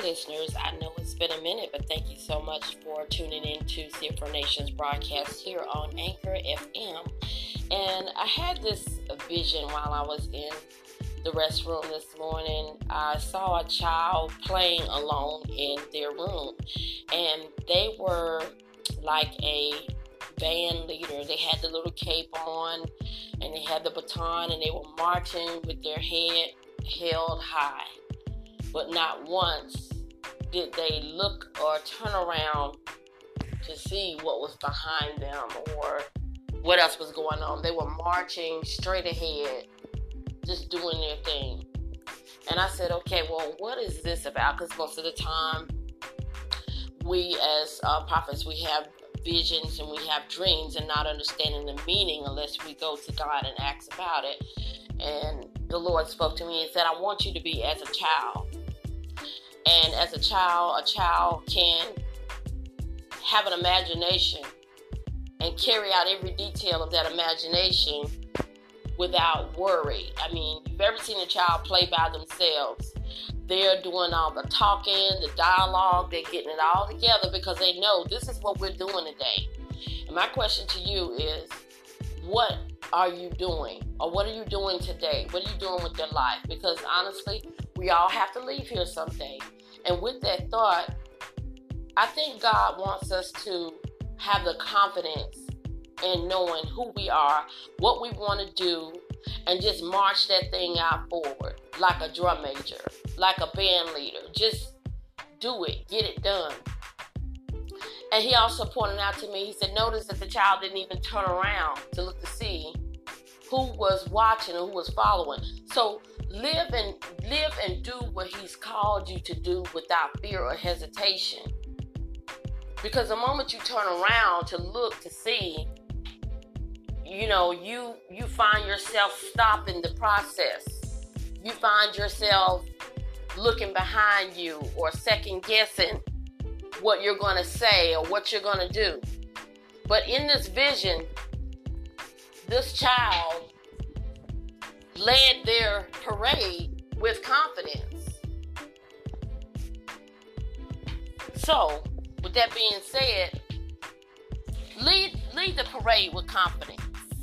listeners. I know it's been a minute, but thank you so much for tuning in to CFR Nation's broadcast here on Anchor FM. And I had this vision while I was in the restroom this morning. I saw a child playing alone in their room, and they were like a band leader. They had the little cape on, and they had the baton, and they were marching with their head held high. But not once did they look or turn around to see what was behind them or what else was going on. They were marching straight ahead, just doing their thing. And I said, okay, well, what is this about? Because most of the time, we as prophets, we have visions and we have dreams and not understanding the meaning unless we go to God and ask about it. And the Lord spoke to me and said, I want you to be as a child. And as a child can have an imagination and carry out every detail of that imagination without worry. I mean, you've ever seen a child play by themselves? They're doing all the talking, the dialogue, they're getting it all together because they know this is what we're doing today. And my question to you is, what are you doing? Or what are you doing today? What are you doing with your life? Because honestly, we all have to leave here someday. And with that thought, I think God wants us to have the confidence in knowing who we are, what we want to do, and just march that thing out forward like a drum major, like a band leader. Just do it. Get it done. And he also pointed out to me, he said, notice that the child didn't even turn around to look to see who was watching or who was following. So live and do what he's called you to do without fear or hesitation. Because the moment you turn around to look to see, you find yourself stopping the process. You find yourself looking behind you or second guessing what you're going to say or what you're going to do. But in this vision, this child led their parade with confidence. So, with that being said, lead the parade with confidence.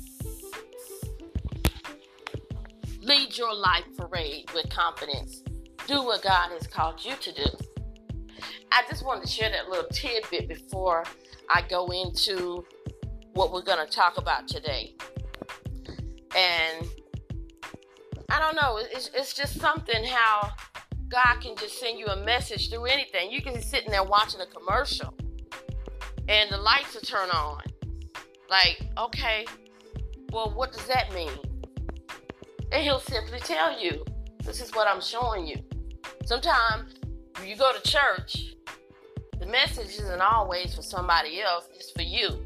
Lead your life parade with confidence. Do what God has called you to do. I just wanted to share that little tidbit before I go into what we're going to talk about today. And I don't know, it's just something how God can just send you a message through anything. You can be sitting there watching a commercial and the lights will turn on. Like, okay, well, what does that mean? And he'll simply tell you, this is what I'm showing you. Sometimes when you go to church, the message isn't always for somebody else, it's for you.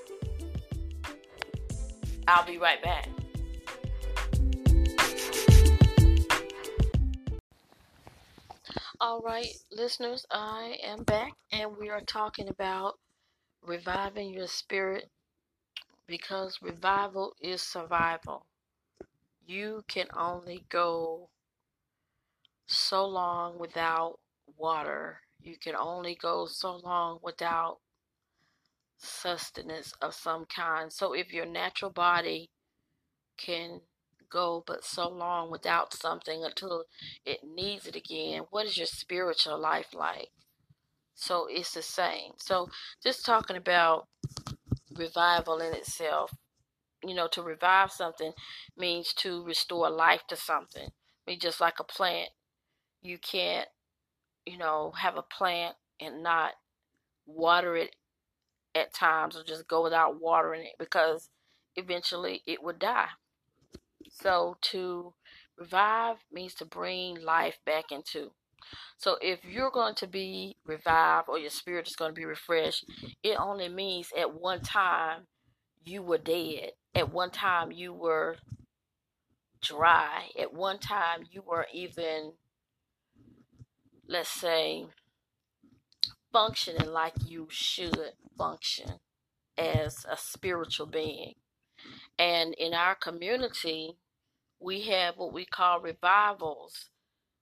I'll be right back. All right, listeners, I am back, and we are talking about reviving your spirit, because revival is survival. You can only go so long without water. You can only go so long without sustenance of some kind. So if your natural body can go but so long without something until it needs it again, what is your spiritual life like? So it's the same. So just talking about revival in itself, to revive something means to restore life to something. I mean, just like a plant, you can't, have a plant and not water it at times, or just go without watering it, because eventually it would die. So to revive means to bring life back into. So if you're going to be revived or your spirit is going to be refreshed, it only means at one time you were dead. At one time you were dry. At one time you were even, let's say, functioning like you should function as a spiritual being. And in our community, we have what we call revivals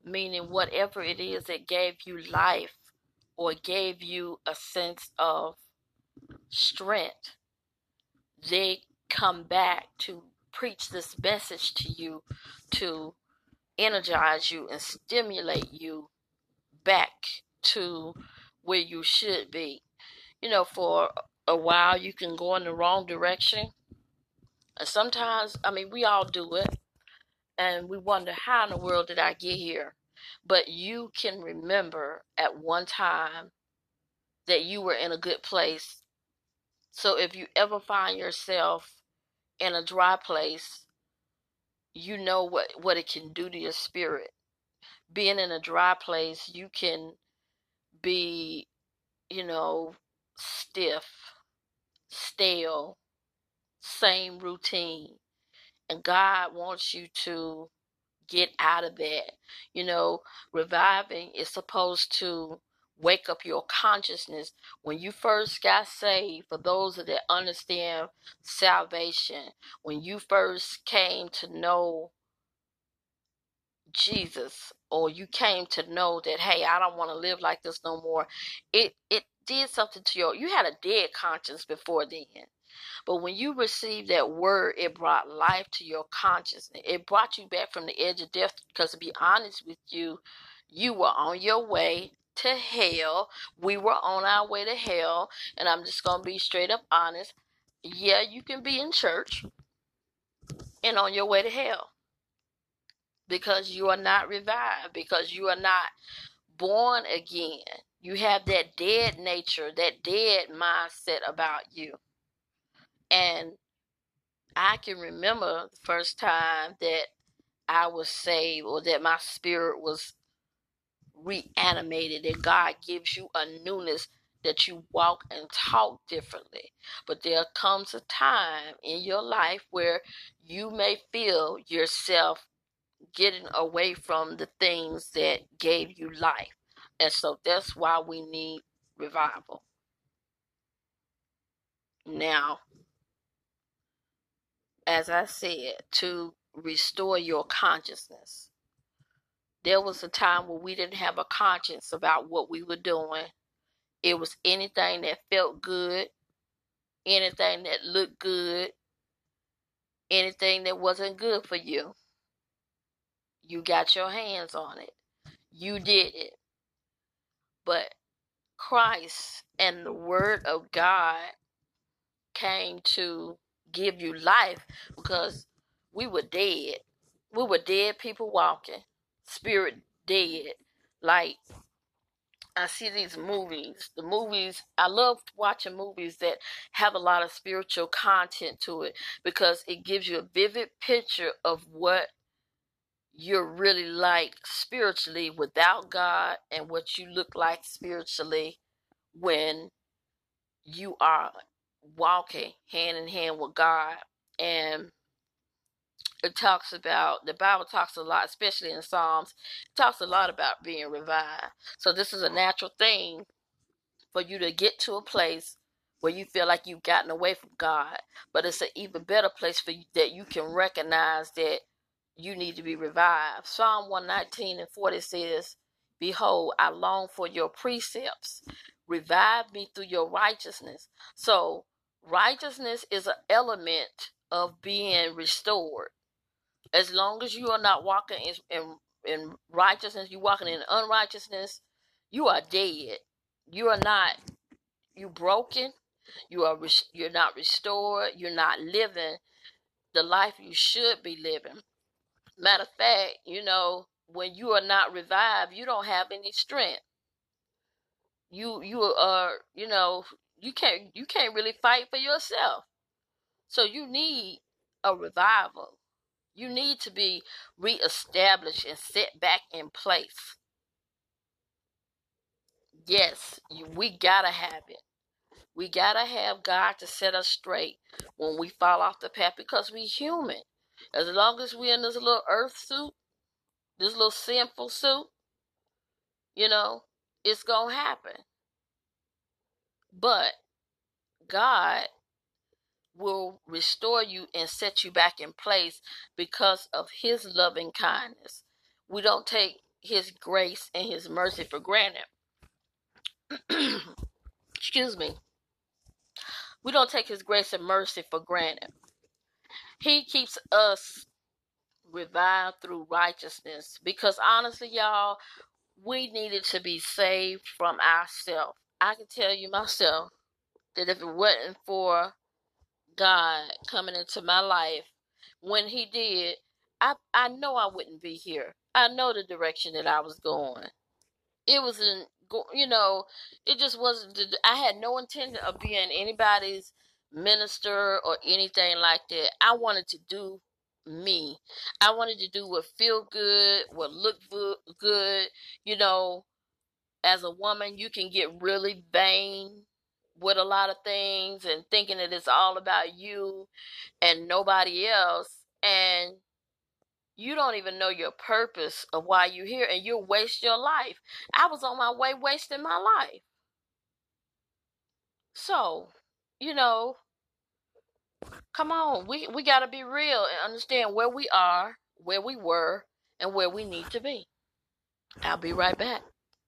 meaning whatever it is that gave you life or gave you a sense of strength, they come back to preach this message to you to energize you and stimulate you back to where you should be. For a while you can go in the wrong direction. And sometimes, we all do it. And we wonder, how in the world did I get here? But you can remember at one time that you were in a good place. So if you ever find yourself in a dry place, you know what it can do to your spirit. Being in a dry place, you can be, stiff, stale, same routine. And God wants you to get out of that. Reviving is supposed to wake up your consciousness. When you first got saved, for those that understand salvation, when you first came to know Jesus, or you came to know that, hey, I don't want to live like this no more, it did something to you had a dead conscience before then. But when you received that word, it brought life to your consciousness. It brought you back from the edge of death, because to be honest with you, you were on your way to hell. We were on our way to hell. And I'm just going to be straight up honest. Yeah, you can be in church and on your way to hell, because you are not revived, because you are not born again. You have that dead nature, that dead mindset about you. And I can remember the first time that I was saved, or that my spirit was reanimated, that God gives you a newness, that you walk and talk differently. But there comes a time in your life where you may feel yourself getting away from the things that gave you life. And so that's why we need revival. Now, as I said, to restore your consciousness. There was a time where we didn't have a conscience about what we were doing. It was anything that felt good, anything that looked good, anything that wasn't good for you. You got your hands on it. You did it. But Christ and the Word of God came to give you life, because we were dead. We were dead people walking, spirit dead. Like, I see these movies. I love watching movies that have a lot of spiritual content to it, because it gives you a vivid picture of what you're really like spiritually without God, and what you look like spiritually when you are walking hand in hand with God. And the Bible talks a lot, especially in Psalms, it talks a lot about being revived. So this is a natural thing for you to get to a place where you feel like you've gotten away from God. But it's an even better place for you, that you can recognize that you need to be revived. Psalm 119:40 says, "Behold, I long for your precepts. Revive me through your righteousness." So righteousness is an element of being restored. As long as you are not walking in righteousness, you're walking in unrighteousness, you are dead. You are not, you broken. You're not restored. You're not living the life you should be living. Matter of fact, when you are not revived, you don't have any strength. You are, you can't really fight for yourself. So you need a revival. You need to be reestablished and set back in place. Yes, we gotta have it. We gotta have God to set us straight when we fall off the path, because we human. As long as we're in this little earth suit, this little sinful suit, it's gonna happen. But God will restore you and set you back in place because of his loving kindness. We don't take his grace and his mercy for granted. Excuse me. We don't take his grace and mercy for granted. He keeps us revived through righteousness because honestly, y'all, we needed to be saved from ourselves. I can tell you myself that if it wasn't for God coming into my life when he did, I know I wouldn't be here. I know the direction that I was going. It was it just wasn't. I had no intention of being anybody's minister or anything like that. I wanted to do me. I wanted to do what feel good, what look good. You know, as a woman, you can get really vain with a lot of things and thinking that it's all about you and nobody else. And you don't even know your purpose of why you're here, and you'll waste your life. I was on my way wasting my life. So, come on. We got to be real and understand where we are, where we were, and where we need to be. I'll be right back.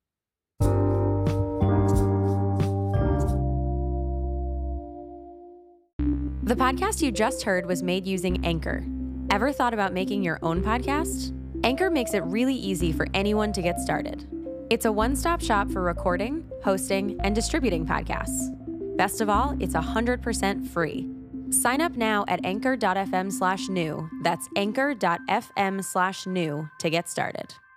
The podcast you just heard was made using Anchor. Ever thought about making your own podcast? Anchor makes it really easy for anyone to get started. It's a one-stop shop for recording, hosting, and distributing podcasts. Best of all, it's 100% free. Sign up now at anchor.fm/new. That's anchor.fm/new to get started.